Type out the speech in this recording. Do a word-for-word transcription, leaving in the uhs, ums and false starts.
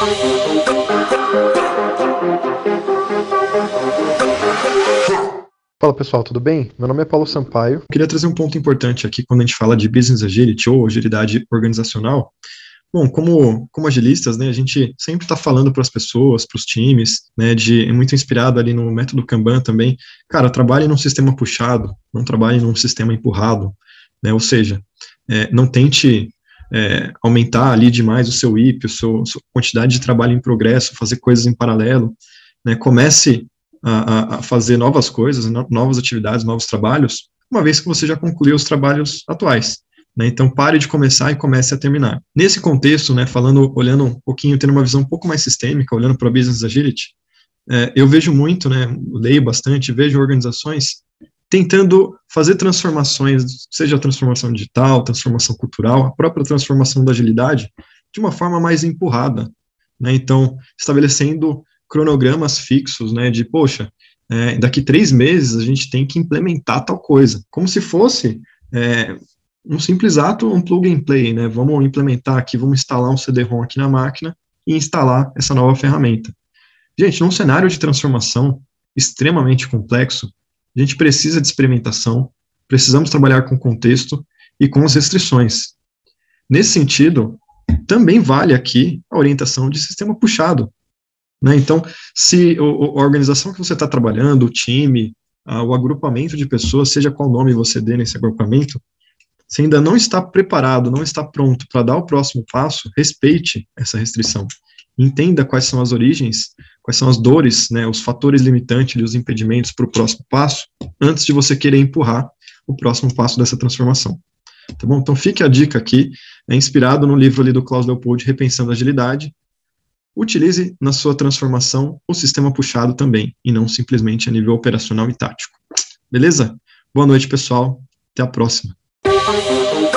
Fala pessoal, tudo bem? Meu nome é Paulo Sampaio. Eu queria trazer um ponto importante aqui quando a gente fala de Business Agility ou agilidade organizacional. Bom, como, como agilistas, né, a gente sempre está falando para as pessoas, para os times, né, de, é muito inspirado ali no método Kanban também. Cara, trabalhe num sistema puxado, não trabalhe num sistema empurrado, né, ou seja, é, não tente é, aumentar ali demais o seu I P, a sua, a sua quantidade de trabalho em progresso, fazer coisas em paralelo, né, comece a, a fazer novas coisas, novas atividades, novos trabalhos, uma vez que você já concluiu os trabalhos atuais. Né, então, pare de começar e comece a terminar. Nesse contexto, né, falando, olhando um pouquinho, tendo uma visão um pouco mais sistêmica, olhando para a Business Agility, é, eu vejo muito, né, leio bastante, vejo organizações tentando fazer transformações, seja a transformação digital, transformação cultural, a própria transformação da agilidade, de uma forma mais empurrada. Né, então, estabelecendo cronogramas fixos, né, de, poxa, é, daqui três meses a gente tem que implementar tal coisa, como se fosse é, um simples ato, um plug and play, né, vamos implementar aqui, vamos instalar um C D ROM aqui na máquina e instalar essa nova ferramenta. Gente, num cenário de transformação extremamente complexo, a gente precisa de experimentação, precisamos trabalhar com o contexto e com as restrições. Nesse sentido, também vale aqui a orientação de sistema puxado. Né? Então, se a organização que você está trabalhando, o time, o agrupamento de pessoas, seja qual nome você dê nesse agrupamento, se ainda não está preparado, não está pronto para dar o próximo passo, respeite essa restrição. Entenda quais são as origens, quais são as dores, né, os fatores limitantes e os impedimentos para o próximo passo, antes de você querer empurrar o próximo passo dessa transformação. Tá bom? Então, fique a dica aqui, é inspirado no livro ali do Klaus Leopold, Repensando a Agilidade. Utilize na sua transformação o sistema puxado também, e não simplesmente a nível operacional e tático. Beleza? Boa noite, pessoal. Até a próxima.